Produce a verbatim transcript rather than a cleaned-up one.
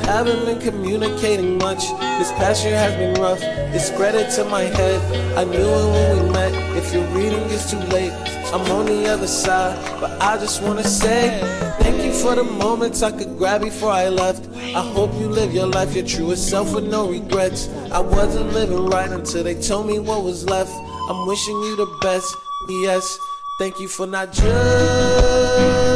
haven't been communicating much. This past year has been rough, it spread it to my head. I knew it when we met, if you're reading it's too late. I'm on the other side, but I just wanna say thank you for the moments I could grab before I left. I hope you live your life, your truest self with no regrets. I wasn't living right until they told me what was left. I'm wishing you the best, P S Thank you for not just